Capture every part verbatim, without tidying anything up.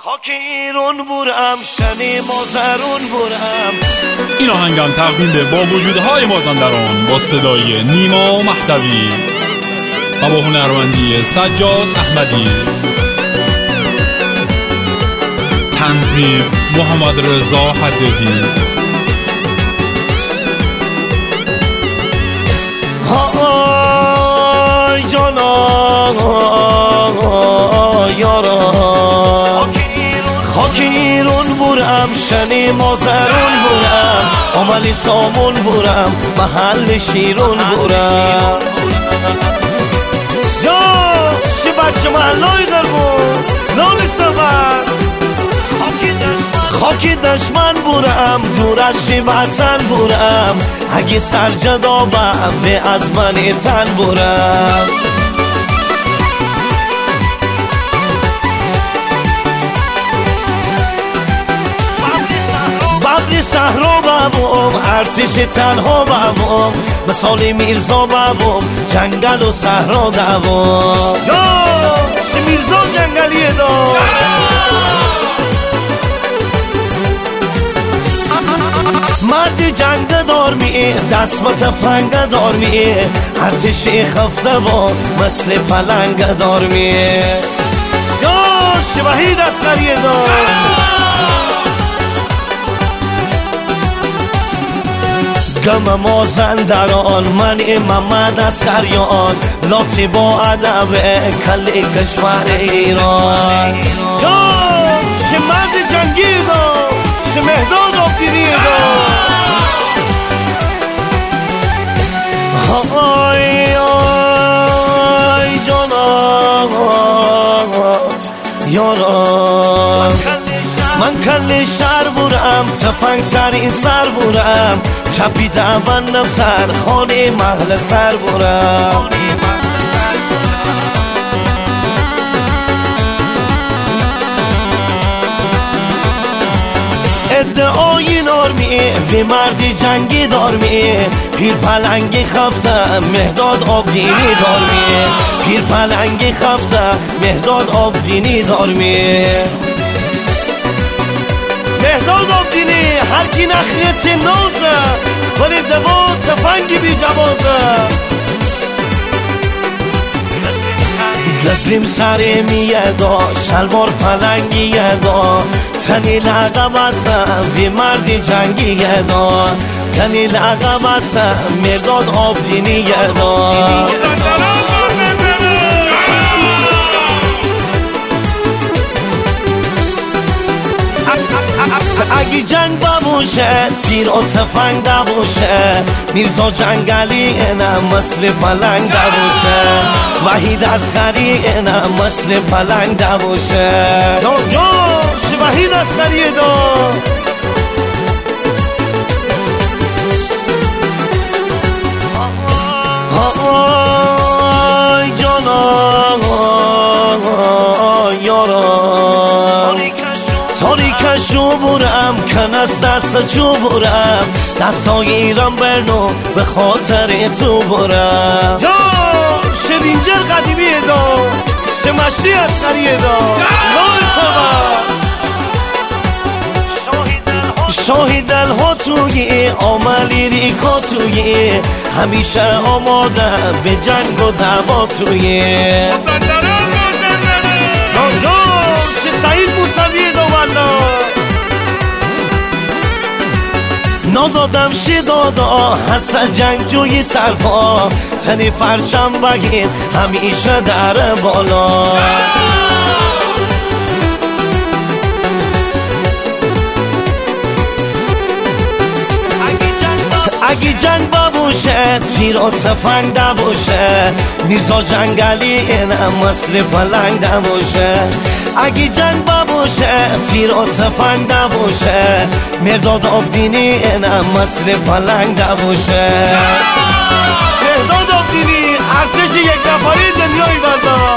خاک ایران برم شنی مازرون برم. این آهنگم تقدیم به با وجودهای مازندران با صدای نیما مهدوی و با هنرمندی سجاد احمدی، تنظیم محمد رضا حددی. های جانا یارا خاک ایران برم شنی مازرون برم، عملی سامون برم محل شیرون برم. یا شی بچه محلای درمون لالی سفر خاکی دشمن برم دور از شی وطن برم، اگه سرجدا به از من تن برم. ببری صحرا ببوم ارتش تنها ببوم، مثال میرزا ببوم جنگل و صحرا دوام. یا شی میرزا جنگلیه دا مردی جنگ دار میه دست با تفنگ دار میه، ارتش خفته با مثل پلنگ دار میه. یا شی وحید اسقریه دا گم مازندران من محمد اسقریان، لاتی با ادب کل کشور ایران. یا شی مرد جنگی دا شی مهداد آبدینی دا آی آی جانا یارا من کل شهر برم تفنگ سر این سر برم، چپی دوانم سر خانه محل سر برم. ادعای نارمیه وی مردی جنگی دارمیه، پیر پلنگی خفته مهداد آبدینی دارمیه، پیر پلنگی خفته مهداد آبدینی دارمیه. مهداد آبدینی هر کی نخریت نوزه ولی دوا تفنگی بی جوازه. لسلیم سری میه دا شلوار پلنگیه دا، تنی لقم هستم وی مردی جنگیه دا، تنی لقم هستم مهداد آبدینیه دا. اگه جنگ ببوشه تیر و تفنگ نبوشه، میرزا جنگلی اینم مثل پلنگ نبوشه، وحید اسقری اینم مثل پلنگ نبوشه. یا یا شی وحید اسقری دا آی جانا یارا تاریکشو برم کنست دست چو برم، دستای ایران برنو به خاطر تو برم. یا شرینجر قدیمیه دا شمشی اسقریه دا لال سبا شاهی دلها توی عملی ریکا توی، همیشه آماده به جنگ و دعوا توی. یا چه سعید موسویه دا والا نازادم شی دادا حسن جنگ جوی سرپا، تنی پرشم بگیر همیشه در بالا. اگه جنگ ببوشه تیر و تفنگ نبوشه، میرزا جنگلی اینم مثل پلنگ نبوشه. اگه جنگ ببوشه تیر و تفنگ نبوشه، مهداد آبدینی اینم مثل پلنگ نبوشه. مهداد آبدینی ارتش یک نفری دنیای بنده.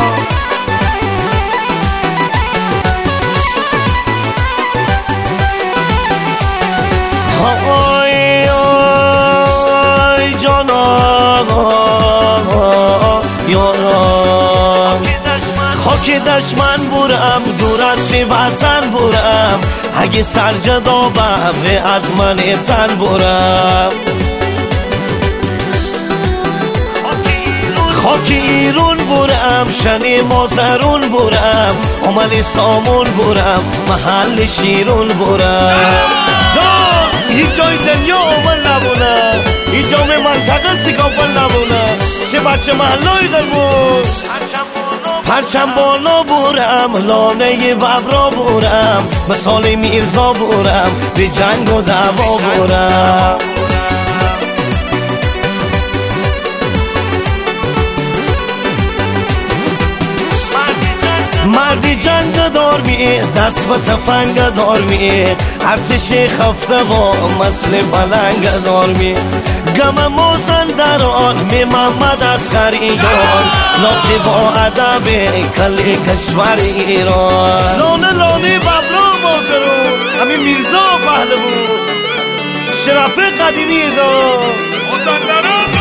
آی آی جانا یارا خاک دشمن بورم دور از چه وطن بورم اگه سرجدا به از من تن بورم خاک ایرون بورم شنی مازرون بورم عمل سامون بورم محل شیرون بورم هیچ جای دنیا اول نبونه هیچ جای منطقه سیگاپل نبونه چه بچه محلای قلبون پرچم بالا بورم لانه ببرا بورم مثال میرزا بورم به جنگ و دعوا بورم مردی جنگ دار می دست و تفنگ دار می ارتش خفته و مثل بلنگ دار می گم مازندران می محمد اسقر ایران لاتی با ادب کلی کشور ایران لانه لانه ببرا مازرون همین میرزا پهلوون شرف قدیمی دار مازندران